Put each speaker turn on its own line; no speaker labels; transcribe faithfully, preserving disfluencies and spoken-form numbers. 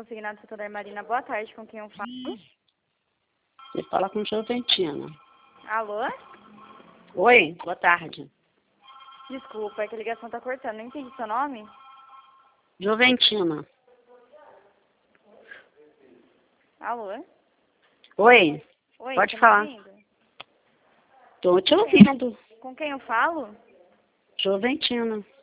consignado setor da Marina. Boa tarde, com quem eu falo?
Você fala com Joventina.
Alô?
Oi, boa tarde.
Desculpa, é que a ligação tá cortando. Não entendi seu nome?
Joventina.
Alô?
Oi,
Oi,
pode
tá
falar.
me ouvindo?
Tô te ouvindo.
Com quem eu falo?
Joventina.